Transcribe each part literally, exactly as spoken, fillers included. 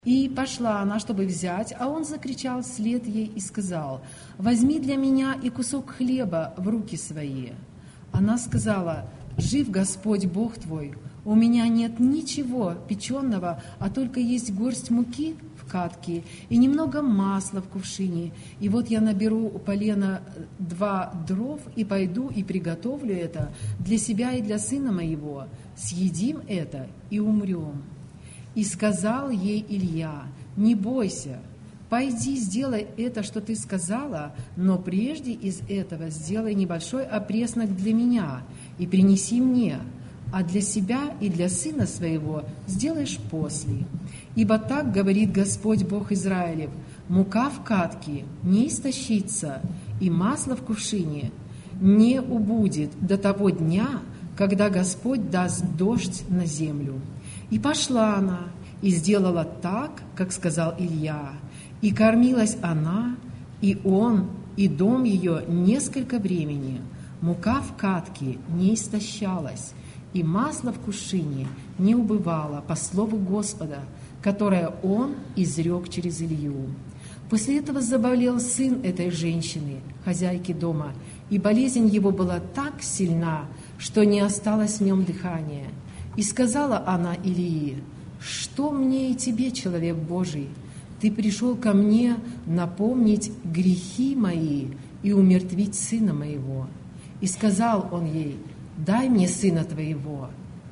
И пошла она, чтобы взять, а он закричал вслед ей и сказал: «Возьми для меня и кусок хлеба в руки свои». Она сказала: «Жив Господь Бог твой, у меня нет ничего печеного, а только есть горсть муки в катке и немного масла в кувшине. И вот я наберу у полена два дров и пойду и приготовлю это для себя и для сына моего. Съедим это и умрем». И сказал ей Илья: «Не бойся, пойди, сделай это, что ты сказала, но прежде из этого сделай небольшой опреснок для меня и принеси мне, а для себя и для сына своего сделаешь после. Ибо так говорит Господь Бог Израилев: мука в катке не истощится, и масло в кувшине не убудет до того дня, когда Господь даст дождь на землю». И пошла она, и сделала так, как сказал Илья. И кормилась она, и он, и дом ее несколько времени. Мука в катке не истощалась, и масло в кувшине не убывало, по слову Господа, которое он изрек через Илью. После этого заболел сын этой женщины, хозяйки дома, и болезнь его была так сильна, что не осталось в нем дыхания. И сказала она Илии: «Что мне и тебе, человек Божий? Ты пришел ко мне напомнить грехи мои и умертвить сына моего». И сказал он ей: «Дай мне сына твоего».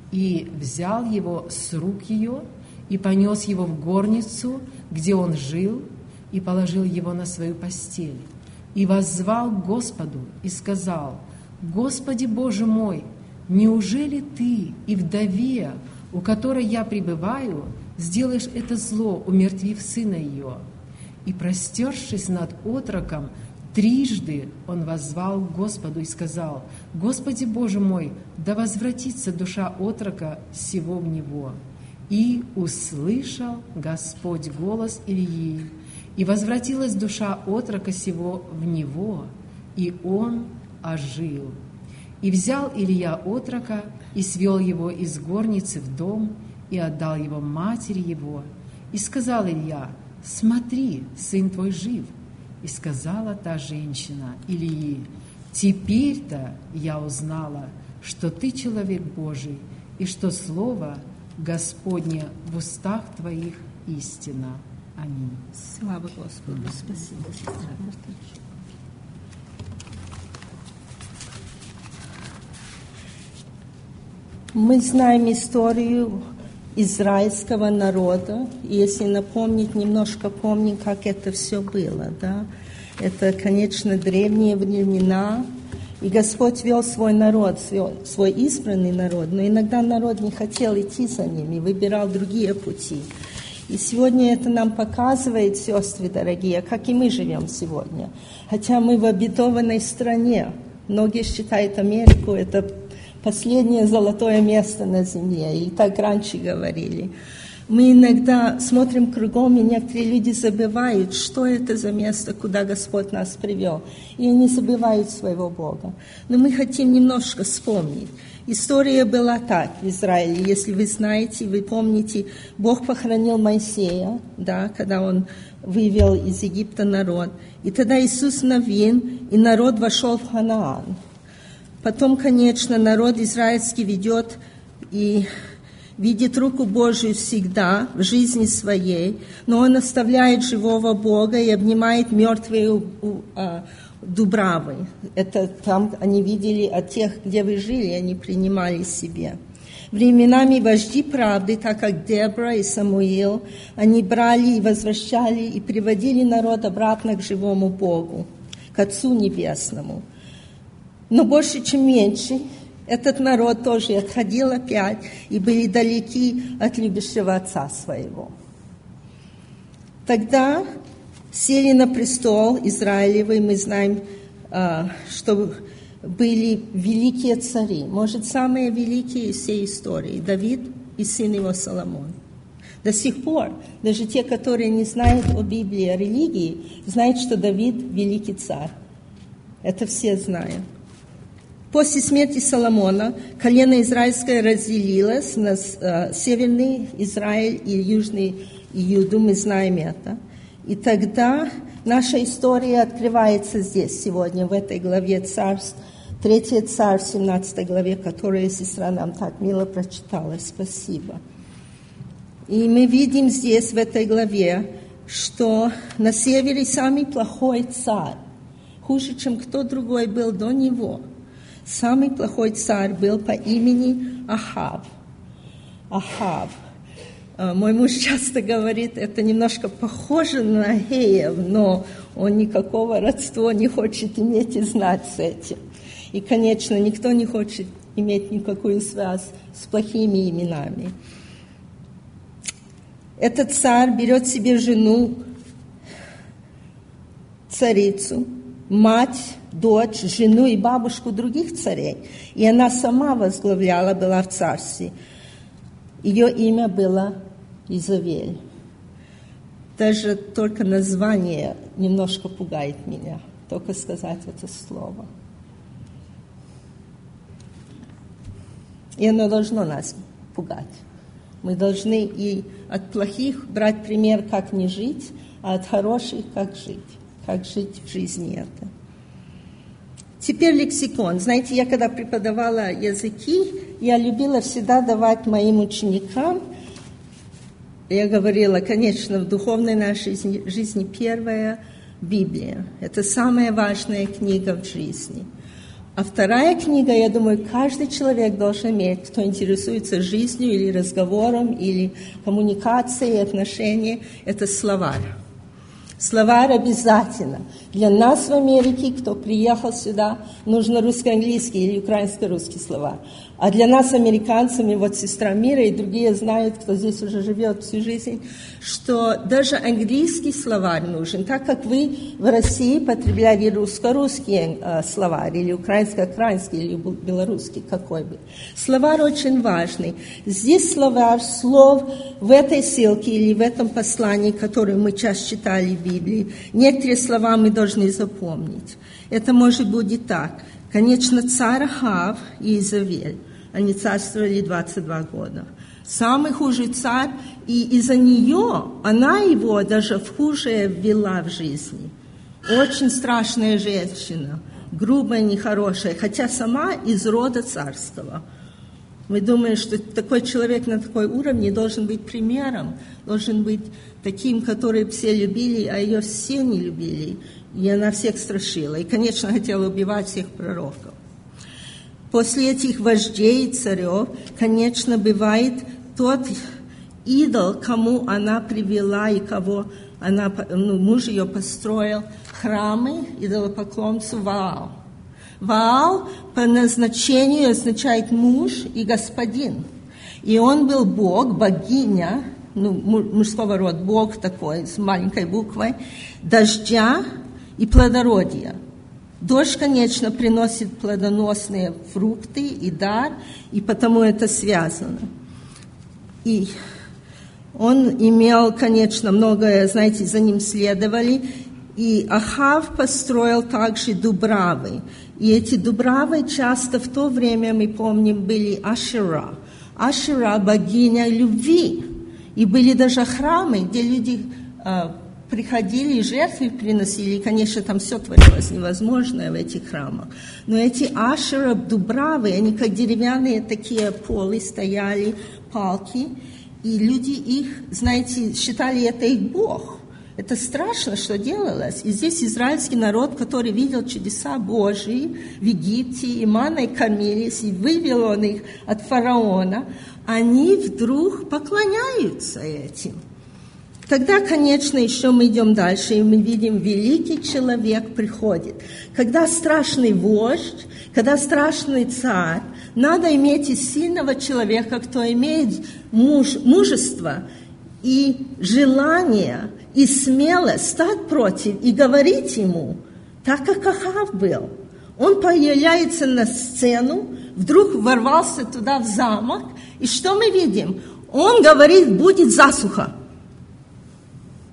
И взял его с рук ее и понес его в горницу, где он жил, и положил его на свою постель. И воззвал к Господу и сказал: «Господи Боже мой, неужели ты и вдове, у которой я пребываю, сделаешь это зло, умертвив сына ее?» И, простершись над отроком, трижды он воззвал к Господу и сказал: «Господи Боже мой, да возвратится душа отрока сего в него». И услышал Господь голос Ильи, и возвратилась душа отрока сего в него, и он ожил. И взял Илья отрока и свел его из горницы в дом и отдал его матери его. И сказал Илья: «Смотри, сын твой жив». И сказала та женщина Илии: «Теперь-то я узнала, что ты человек Божий, и что слово Господне в устах твоих истина». Аминь. Слава Господу. Спасибо. Мы знаем историю израильского народа, и если напомнить, немножко помним, как это все было, да? Это, конечно, древние времена, и Господь вел свой народ, свой, свой избранный народ, но иногда народ не хотел идти за ним и выбирал другие пути. И сегодня это нам показывает, сестры дорогие, как и мы живем сегодня. Хотя мы в обетованной стране, многие считают Америку это последнее золотое место на земле, и так раньше говорили. Мы иногда смотрим кругом, и некоторые люди забывают, что это за место, куда Господь нас привел. И они забывают своего Бога. Но мы хотим немножко вспомнить. История была так в Израиле. Если вы знаете, вы помните, Бог похоронил Моисея, да, когда он вывел из Египта народ. И тогда Иисус Навин, и народ вошел в Ханаан. Потом, конечно, народ израильский ведет и видит руку Божию всегда в жизни своей, но он оставляет живого Бога и обнимает мертвые а, дубравы. Это там они видели от тех, где вы жили, они принимали себе. Временами вожди правды, так как Дебра и Самуил, они брали и возвращали и приводили народ обратно к живому Богу, к Отцу Небесному. Но больше, чем меньше, этот народ тоже отходил опять и были далеки от любящего отца своего. Тогда сели на престол Израилевый, мы знаем, что были великие цари, может, самые великие из всей истории, Давид и сын его Соломон. До сих пор даже те, которые не знают о Библии, о религии, знают, что Давид великий царь. Это все знают. После смерти Соломона колено израильское разделилось на э, северный Израиль и южный Иуду, мы знаем это. И тогда наша история открывается здесь сегодня, в этой главе Царств, третья Царь, в семнадцатой главе, которую сестра нам так мило прочитала. Спасибо. И мы видим здесь, в этой главе, что на севере самый плохой царь, хуже, чем кто другой был до него. Самый плохой царь был по имени Ахав. Ахав. Мой муж часто говорит, это немножко похоже на Агеев, но он никакого родства не хочет иметь и знать с этим. И, конечно, никто не хочет иметь никакую связь с плохими именами. Этот царь берет себе жену, царицу, мать, дочь, жену и бабушку других царей. И она сама возглавляла, была в царстве. Ее имя было Изавель. Даже только название немножко пугает меня, только сказать это слово. И оно должно нас пугать. Мы должны и от плохих брать пример, как не жить, а от хороших, как жить. Как жить в жизни это. Теперь лексикон. Знаете, я когда преподавала языки, я любила всегда давать моим ученикам, я говорила, конечно, в духовной нашей жизни первая Библия. Это самая важная книга в жизни. А вторая книга, я думаю, каждый человек должен иметь, кто интересуется жизнью или разговором, или коммуникацией, отношениями, это словарь. Словарь обязательно. Для нас в Америке, кто приехал сюда, нужно русско-английский или украинско-русский словарь. А для нас, американцами, вот сестра Мира и другие знают, кто здесь уже живет всю жизнь, что даже английский словарь нужен, так как вы в России потребляли русско-русский э, словарь, или украинско-украинский, или белорусский, какой бы. Словарь очень важный. Здесь словарь слов в этой ссылке или в этом послании, которое мы часто читали в Библии. Некоторые слова мы должны запомнить. Это может быть так. Конечно, царь Ахав и Изавель. Они царствовали двадцать два года. Самый худший царь, и из-за нее она его даже в худшее ввела в жизни. Очень страшная женщина, грубая, нехорошая, хотя сама из рода царского. Мы думаем, что такой человек на такой уровне должен быть примером, должен быть таким, который все любили, а ее все не любили. И она всех страшила. И, конечно, хотела убивать всех пророков. После этих вождей и царев, конечно, бывает тот идол, кому она привела и кого она, ну, муж ее построил храмы идолопоклонцу Ваал. Ваал по назначению означает муж и господин. И он был бог, богиня, ну, мужского рода, бог такой, с маленькой буквой, дождя и плодородия. Дождь, конечно, приносит плодоносные фрукты и дар, и потому это связано. И он имел, конечно, многое, знаете, за ним следовали. И Ахав построил также дубравы. И эти дубравы часто в то время, мы помним, были Ашера. Ашера – богиня любви. И были даже храмы, где люди э, приходили и жертвы приносили. И, конечно, там все творилось невозможное в этих храмах. Но эти Ашера, дубравы, они как деревянные такие полы стояли, палки. И люди их, знаете, считали это их бог. Это страшно, что делалось. И здесь израильский народ, который видел чудеса Божьи в Египте, и манной кормились, и вывел он их от фараона, они вдруг поклоняются этим. Тогда, конечно, еще мы идем дальше, и мы видим, великий человек приходит. Когда страшный вождь, когда страшный царь, надо иметь и сильного человека, кто имеет муж, мужество и желание, и смелость стать против и говорить ему, так как Ахав был. Он появляется на сцену, вдруг ворвался туда в замок, и что мы видим? Он говорит, будет засуха.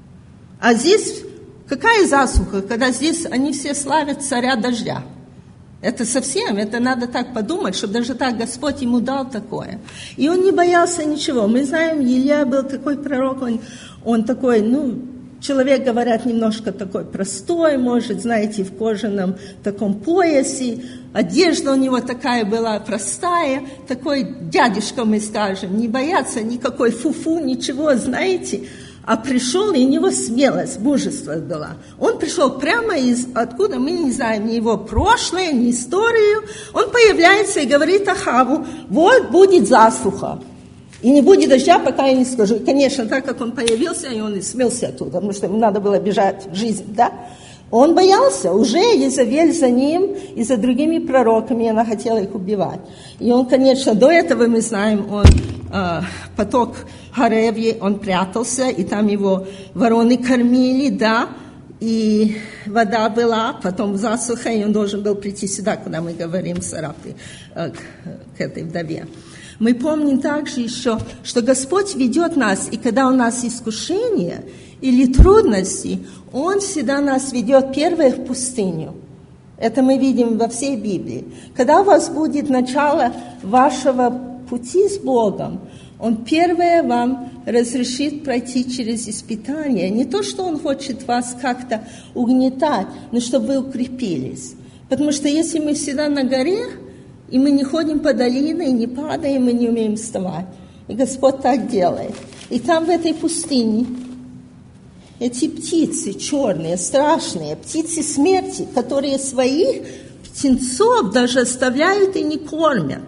А здесь какая засуха, когда здесь они все славят царя дождя? Это совсем, это надо так подумать, чтобы даже так Господь ему дал такое. И он не боялся ничего. Мы знаем, Илья был такой пророк, он, он такой, ну, человек, говорят, немножко такой простой, может, знаете, в кожаном таком поясе. Одежда у него такая была простая, такой дядюшка, мы скажем, не бояться никакой фу-фу, ничего, знаете. А пришел, и у него смелость, мужество была. Он пришел прямо из, откуда, мы не знаем ни его прошлое, ни историю. Он появляется и говорит Ахаву, вот будет засуха. И не будет дождя, пока я не скажу. И, конечно, так как он появился, и он и смылся оттуда, потому что ему надо было бежать в жизнь, да? Он боялся, уже Иезавель за ним и за другими пророками, она хотела их убивать. И он, конечно, до этого, мы знаем, он э, поток Харевьи, он прятался, и там его вороны кормили, да, и вода была, потом засуха, и он должен был прийти сюда, куда мы говорим, Сарапты, э, к, к этой вдове. Мы помним также еще, что Господь ведет нас, и когда у нас искушение или трудности, Он всегда нас ведет первое в пустыню. Это мы видим во всей Библии. Когда у вас будет начало вашего пути с Богом, Он первое вам разрешит пройти через испытание. Не то, что Он хочет вас как-то угнетать, но чтобы вы укрепились. Потому что если мы всегда на горе, и мы не ходим по долине, и не падаем, мы не умеем вставать. И Господь так делает. И там в этой пустыне эти птицы черные, страшные, птицы смерти, которые своих птенцов даже оставляют и не кормят.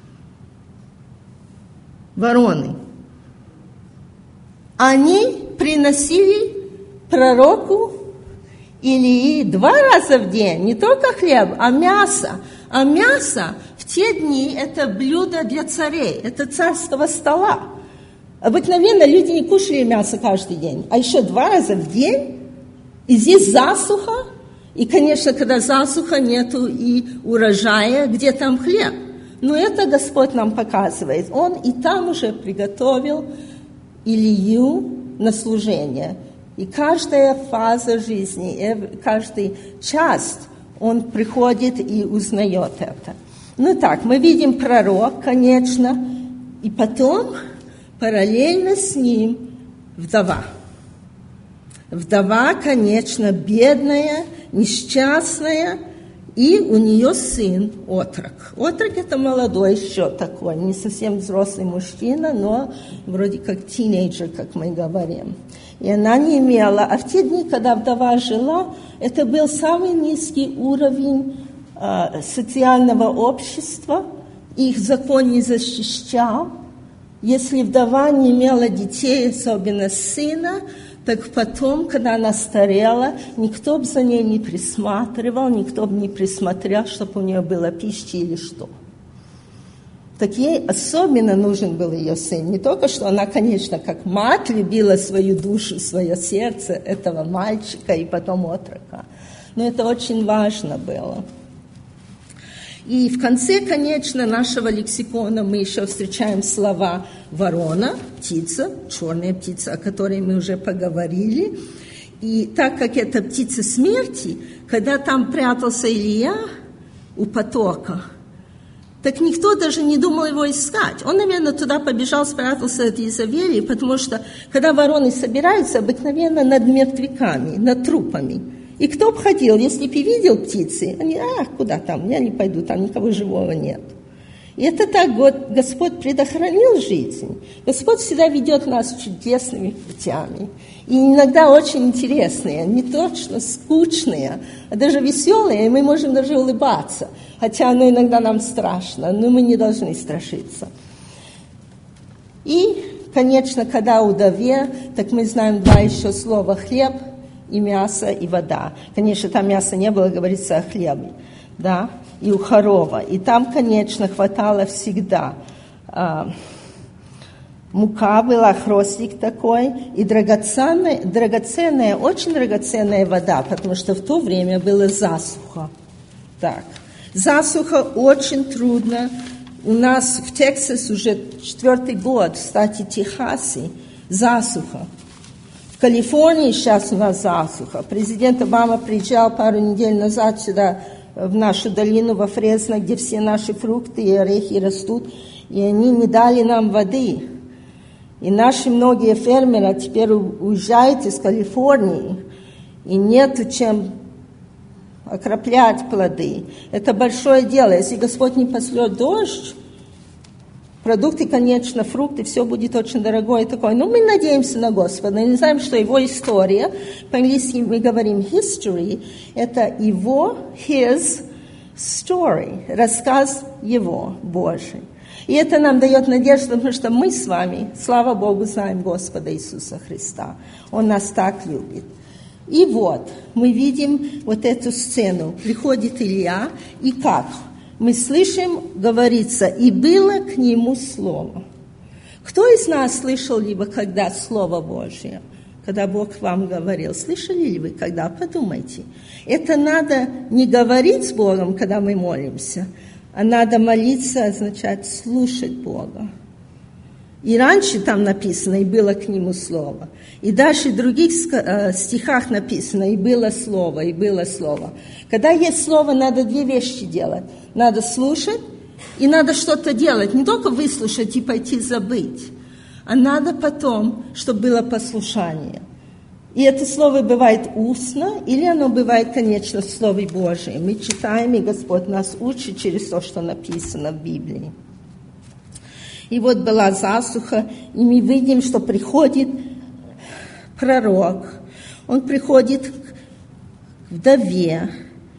Вороны. Они приносили пророку Илии два раза в день, не только хлеб, а мясо. А мясо в те дни это блюдо для царей, это царского стола. Обыкновенно люди не кушали мясо каждый день, а еще два раза в день. И здесь засуха, и, конечно, когда засуха, нету и урожая, где там хлеб. Но это Господь нам показывает. Он и там уже приготовил Илью на служение. И каждая фаза жизни, каждый час он приходит и узнает это. Ну так, мы видим пророк, конечно, и потом параллельно с ним вдова. Вдова, конечно, бедная, несчастная, и у нее сын, отрок. Отрок – это молодой еще такой, не совсем взрослый мужчина, но вроде как тинейджер, как мы говорим. И она не имела. А в те дни, когда вдова жила, это был самый низкий уровень э, социального общества. Их закон не защищал. Если вдова не имела детей, особенно сына, так потом, когда она старела, никто бы за ней не присматривал, никто бы не присмотрел, чтобы у нее была пища или что. Так ей особенно нужен был ее сын. Не только, что она, конечно, как мать любила свою душу, свое сердце этого мальчика и потом отрока. Но это очень важно было. И в конце, конечно, нашего лексикона мы еще встречаем слова ворона, птица, черная птица, о которой мы уже поговорили. И так как это птица смерти, когда там прятался Илья у потока, так никто даже не думал его искать. Он, наверное, туда побежал, спрятался от Иезавели, потому что, когда вороны собираются, обыкновенно над мертвяками, над трупами. И кто бы ходил, если бы видел птицы, они, а, куда там, я не пойду, там никого живого нет. И это так вот Господь предохранил жизнь. Господь всегда ведет нас чудесными путями. И иногда очень интересные, не точно скучные, а даже веселые, и мы можем даже улыбаться. Хотя оно иногда нам страшно, но мы не должны страшиться. И, конечно, когда у вдове, так мы знаем два еще слова «хлеб» и «мясо» и «вода». Конечно, там мяса не было, говорится о хлебе, да, и у хорова. И там, конечно, хватало всегда. А, мука была, хрустик такой, и драгоценная, драгоценная, очень драгоценная вода, потому что в то время была засуха. Так. Засуха очень трудно. У нас в Техасе уже четвертый год, кстати, Техасе, засуха. В Калифорнии сейчас у нас засуха. Президент Обама приезжал пару недель назад сюда в нашу долину во Фресно, где все наши фрукты и орехи растут, и они не дали нам воды. И наши многие фермеры теперь уезжают из Калифорнии, и нет чем окроплять плоды. Это большое дело. Если Господь не пошлет дождь, продукты, конечно, фрукты, все будет очень дорогое и такое. Но мы надеемся на Господа. И знаем, что Его история, по-английски мы говорим history, это Его, His story, рассказ Его, Божий. И это нам дает надежду, потому что мы с вами, слава Богу, знаем Господа Иисуса Христа. Он нас так любит. И вот, мы видим вот эту сцену. Приходит Илья, и как? Мы слышим, говорится, и было к нему слово. Кто из нас слышал либо когда Слово Божье? Когда Бог вам говорил. Слышали ли вы когда? Подумайте. Это надо не говорить с Богом, когда мы молимся, а надо молиться, означает слушать Бога. И раньше там написано, и было к нему слово. И дальше в других стихах написано, и было слово, и было слово. Когда есть слово, надо две вещи делать. Надо слушать, и надо что-то делать. Не только выслушать и пойти забыть, а надо потом, чтобы было послушание. И это слово бывает устно, или оно бывает, конечно, в Слове Божьем. Мы читаем, и Господь нас учит через то, что написано в Библии. И вот была засуха, и мы видим, что приходит пророк. Он приходит к вдове,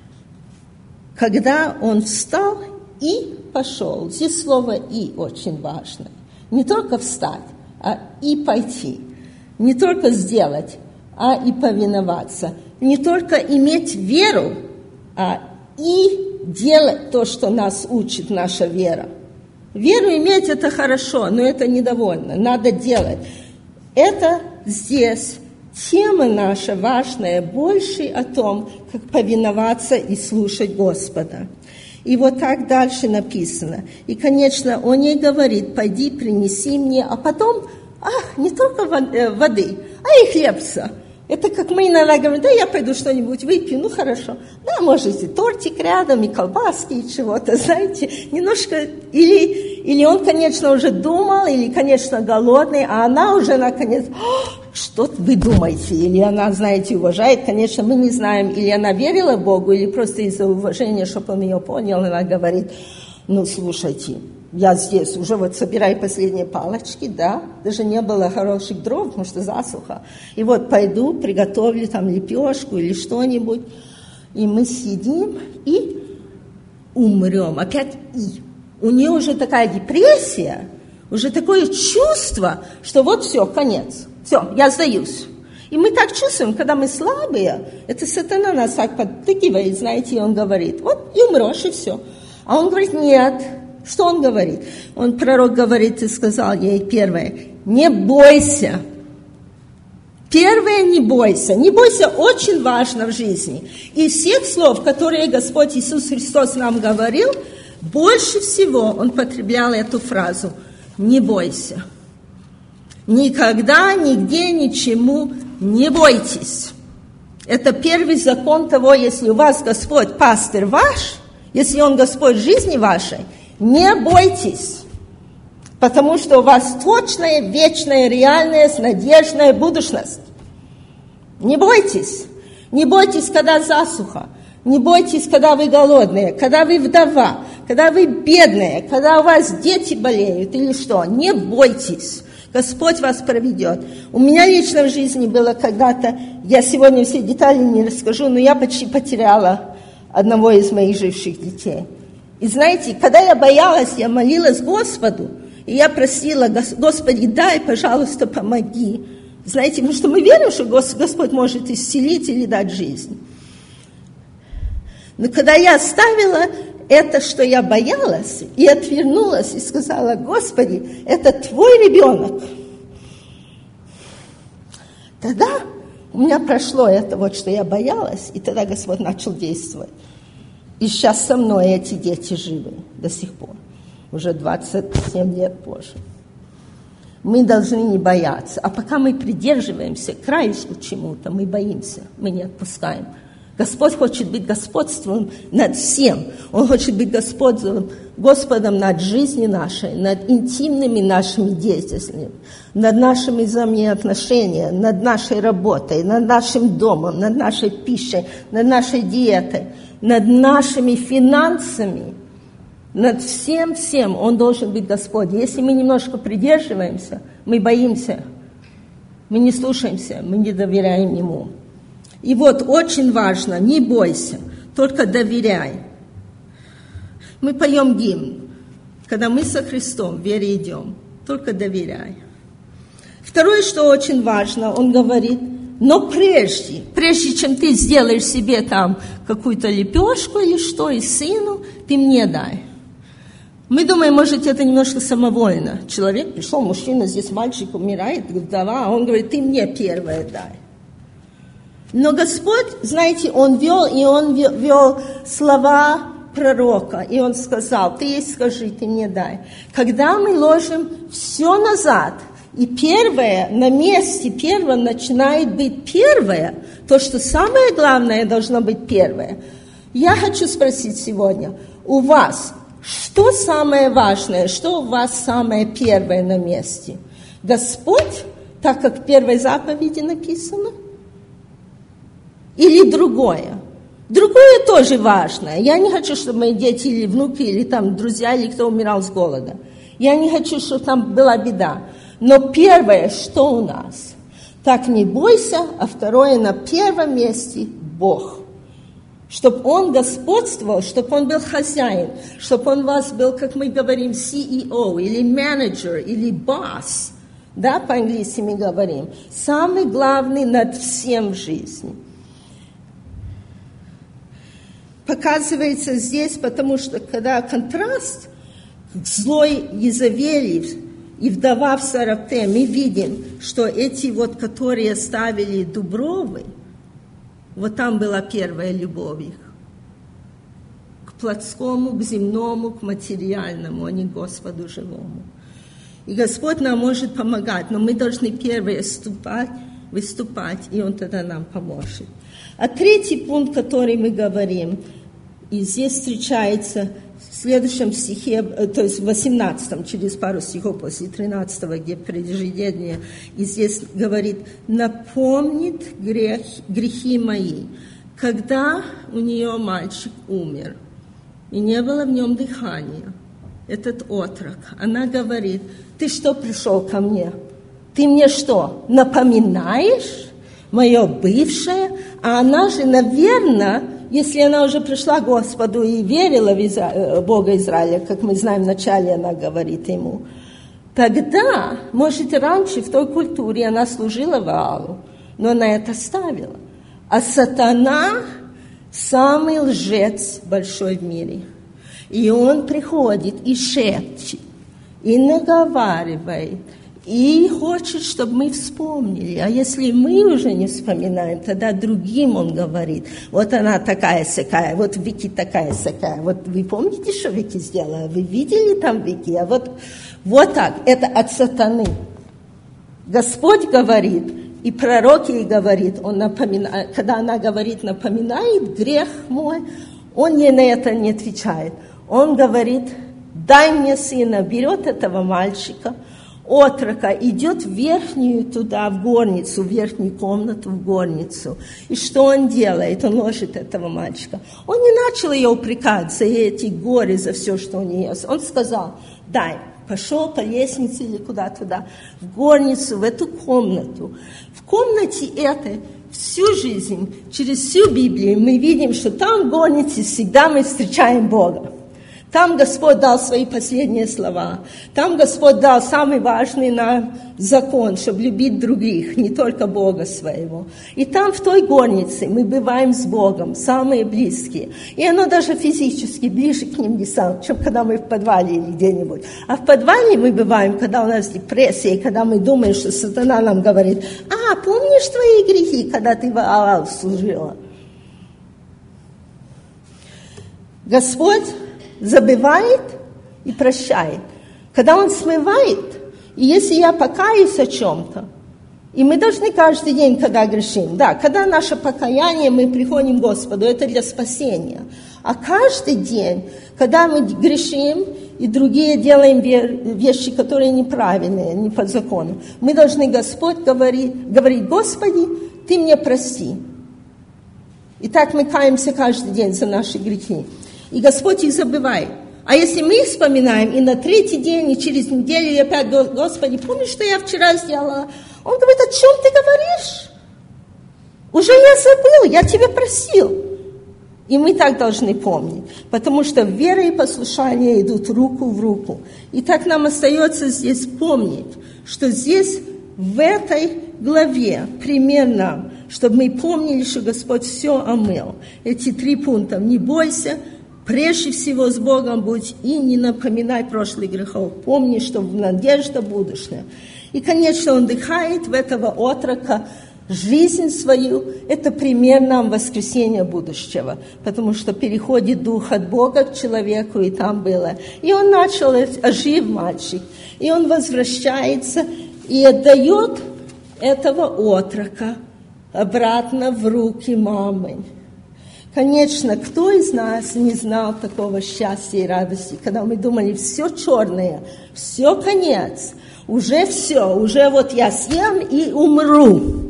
когда он встал и пошел. Здесь слово «и» очень важно. Не только встать, а и пойти. Не только сделать, а и повиноваться. Не только иметь веру, а и делать то, что нас учит наша вера. Веру иметь – это хорошо, но это недовольно. Надо делать. Это здесь тема наша важная, больше о том, как повиноваться и слушать Господа. И вот так дальше написано. И, конечно, он ей говорит, пойди, принеси мне, а потом, ах, не только воды, а и хлебца. Это как мы иногда говорим, да, я пойду что-нибудь выпью, ну хорошо. Да, может, и тортик рядом, и колбаски, и чего-то, знаете, немножко. Или, или он, конечно, уже думал, или, конечно, голодный, а она уже, наконец, что вы думаете? Или она, знаете, уважает, конечно, мы не знаем, или она верила Богу, или просто из-за уважения, чтобы он ее понял, она говорит, ну, слушайте, я здесь уже вот собираю последние палочки, да, даже не было хороших дров, потому что засуха. И вот пойду, приготовлю там лепешку или что-нибудь, и мы съедим и умрем. Опять и. У нее уже такая депрессия, уже такое чувство, что вот все, конец, все, я сдаюсь. И мы так чувствуем, когда мы слабые, это сатана нас так подтыкивает, знаете, и он говорит, вот и умрешь, и все. А он говорит, нет. Что он говорит? Он, пророк, говорит и сказал ей первое, не бойся. Первое, не бойся. Не бойся очень важно в жизни. Из всех слов, которые Господь Иисус Христос нам говорил, больше всего Он потреблял эту фразу «не бойся». Никогда, нигде, ничему не бойтесь. Это первый закон того, если у вас Господь пастырь ваш, если Он Господь жизни вашей, не бойтесь, потому что у вас точная, вечная, реальная, надежная будущность. Не бойтесь. Не бойтесь, когда засуха. Не бойтесь, когда вы голодные, когда вы вдова, когда вы бедные, когда у вас дети болеют или что. Не бойтесь. Господь вас проведет. У меня лично в жизни было когда-то, я сегодня все детали не расскажу, но я почти потеряла одного из моих живших детей. И знаете, когда я боялась, я молилась Господу, и я просила, Господи, дай, пожалуйста, помоги. Знаете, потому что мы верим, что Господь может исцелить или дать жизнь. Но когда я оставила это, что я боялась, и отвернулась, и сказала, Господи, это Твой ребенок, тогда у меня прошло это вот, что я боялась, и тогда Господь начал действовать. И сейчас со мной эти дети живы до сих пор, уже двадцать семь лет позже. Мы должны не бояться. А пока мы придерживаемся к краешку чему-то, мы боимся, мы не отпускаем. Господь хочет быть господством над всем. Он хочет быть господством, Господом над жизнью нашей, над интимными нашими действиями, над нашими взаимоотношениями, над нашей работой, над нашим домом, над нашей пищей, над нашей диетой, над нашими финансами, над всем-всем Он должен быть Господь. Если мы немножко придерживаемся, мы боимся, мы не слушаемся, мы не доверяем Ему. И вот очень важно, не бойся, только доверяй. Мы поем гимн, когда мы со Христом в вере идем, только доверяй. Второе, что очень важно, он говорит, но прежде, прежде чем ты сделаешь себе там какую-то лепешку или что, и сыну, ты мне дай. Мы думаем, может, это немножко самовольно. Человек пришел, мужчина, здесь мальчик умирает, вдова, а он говорит, ты мне первое дай. Но Господь, знаете, Он вел, и Он вел слова пророка, и Он сказал, ты ей скажи, ты мне дай. Когда мы ложим все назад, и первое на месте, первое начинает быть первое, то, что самое главное должно быть первое. Я хочу спросить сегодня, у вас, что самое важное, что у вас самое первое на месте? Господь, так как в первой заповеди написано? Или другое? Другое тоже важное. Я не хочу, чтобы мои дети или внуки, или там друзья, или кто умирал с голода. Я не хочу, чтобы там была беда. Но первое, что у нас? Так не бойся, а второе на первом месте Бог. Чтобы Он господствовал, чтобы Он был хозяин, чтобы Он у вас был, как мы говорим, си и о, или менеджер, или босс. Да, по-английски мы говорим. Самый главный над всем в жизни. Показывается здесь, потому что когда контраст к злой Иезавели и вдова в Сарапте, мы видим, что эти вот, которые ставили дубровы, вот там была первая любовь их. К плотскому, к земному, к материальному, а не к Господу живому. И Господь нам может помогать, но мы должны первые вступать, выступать, и Он тогда нам поможет. А третий пункт, который мы говорим, и здесь встречается в следующем стихе, то есть в восемнадцатом, через пару стихов после тринадцатого, где преждение, и здесь говорит, напомнит грех, грехи мои, когда у нее мальчик умер, и не было в нем дыхания, этот отрок, она говорит, ты что пришел ко мне? Ты мне что, напоминаешь мое бывшее? А она же, наверное, если она уже пришла к Господу и верила в Изра... Бога Израиля, как мы знаем, вначале она говорит ему, тогда, может, и раньше в той культуре она служила Ваалу, но она это ставила. А сатана самый лжец большой в мире. И он приходит и шепчет, и наговаривает, и хочет, чтобы мы вспомнили. А если мы уже не вспоминаем, тогда другим он говорит. Вот она такая-сякая, вот Вики такая-сякая. Вот вы помните, что Вики сделала? Вы видели там Вики? А вот, вот так. Это от сатаны. Господь говорит, и пророк ей говорит, он напоминает, когда она говорит, напоминает грех мой, он ей на это не отвечает. Он говорит, дай мне сына, берет этого мальчика, отрока, идет в верхнюю туда, в горницу, в верхнюю комнату, в горницу. И что он делает? Он ложит этого мальчика. Он не начал ее упрекать за эти горе, за все, что у нее есть. Он сказал, дай, пошел по лестнице или куда туда, в горницу, в эту комнату. В комнате этой всю жизнь, через всю Библию мы видим, что там в горнице всегда мы встречаем Бога. Там Господь дал свои последние слова. Там Господь дал самый важный нам закон, чтобы любить других, не только Бога своего. И там, в той горнице, мы бываем с Богом, самые близкие. И оно даже физически ближе к небесам, чем когда мы в подвале или где-нибудь. А в подвале мы бываем, когда у нас депрессия, когда мы думаем, что сатана нам говорит, а, помнишь твои грехи, когда ты в Ваалу служила? Господь забывает и прощает. Когда Он смывает, и если я покаюсь о чем-то, И мы должны каждый день, когда грешим, да, когда наше покаяние, мы приходим к Господу, это для спасения. А каждый день, когда мы грешим и другие делаем вещи, которые неправильные, не по закону, мы должны Господь говорить, говорить: Господи, Ты мне прости. И так мы каемся каждый день за наши грехи. И Господь их забывает. А если мы их вспоминаем, и на третий день, и через неделю, и опять: Господи, помнишь, что я вчера сделала? Он говорит: о чем ты говоришь? Уже я забыл, я тебя просил. И мы так должны помнить, потому что вера и послушание идут руку в руку. И так нам остается здесь помнить, что здесь, в этой главе, примерно, чтобы мы помнили, что Господь все омыл. Эти три пункта: не бойся, прежде всего с Богом будь, и не напоминай прошлых грехов. Помни, что надежда будущая. И, конечно, Он дыхает в этого отрока жизнь свою. Это пример нам воскресения будущего, потому что переходит дух от Бога к человеку, и там было. И он начал, ожив мальчик, и он возвращается и отдает этого отрока обратно в руки мамы. Конечно, кто из нас не знал такого счастья и радости, когда мы думали: все черное, все конец, уже все, уже вот я съем и умру.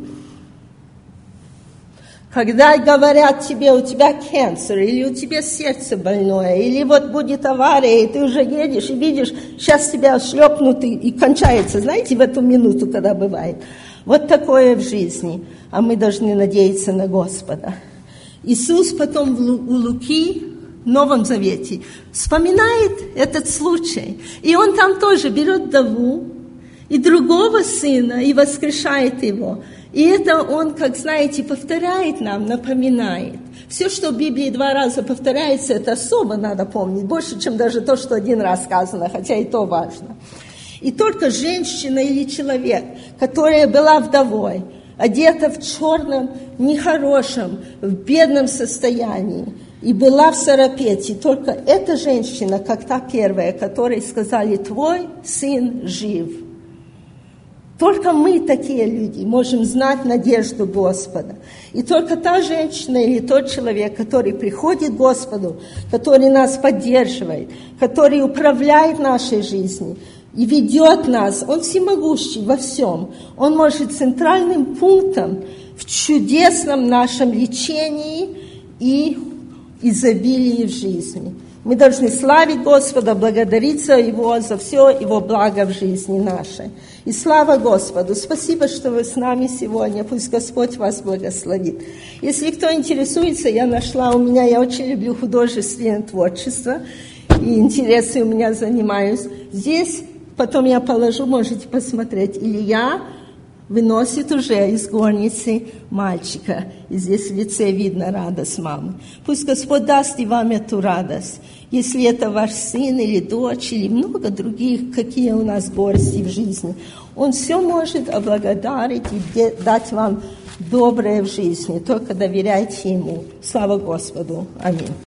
Когда говорят тебе: у тебя канцер, или у тебя сердце больное, или вот будет авария, и ты уже едешь и видишь, сейчас тебя шлепнут и, и кончается, знаете, в эту минуту, когда бывает. Вот такое в жизни, а мы должны надеяться на Господа. Иисус потом у Луки в Новом Завете вспоминает этот случай, и он там тоже берет вдову и другого сына и воскрешает его. И это он, как знаете, повторяет нам, напоминает. Все, что в Библии два раза повторяется, это особо надо помнить, больше, чем даже то, что один раз сказано, хотя и то важно. И только женщина или человек, которая была вдовой, одета в черном, нехорошем, в бедном состоянии, и была в сарапете, только эта женщина, как та первая, которой сказали: твой сын жив. Только мы, такие люди, можем знать надежду Господа. И только та женщина или тот человек, который приходит к Господу, который нас поддерживает, который управляет нашей жизнью и ведет нас, он всемогущий во всем. Он может центральным пунктом в чудесном нашем лечении и изобилии в жизни. Мы должны славить Господа, благодарить за Его, за все Его благо в жизни нашей. И слава Господу! Спасибо, что вы с нами сегодня. Пусть Господь вас благословит. Если кто интересуется, я нашла у меня, я очень люблю художественное творчество, и интересы у меня занимаюсь. Здесь потом я положу, можете посмотреть. Илья выносит уже из горницы мальчика. И здесь в лице видно радость мамы. Пусть Господь даст и вам эту радость. Если это ваш сын или дочь, или много других, какие у нас горести в жизни, Он все может облагодарить и дать вам доброе в жизни. Только доверяйте Ему. Слава Господу. Аминь.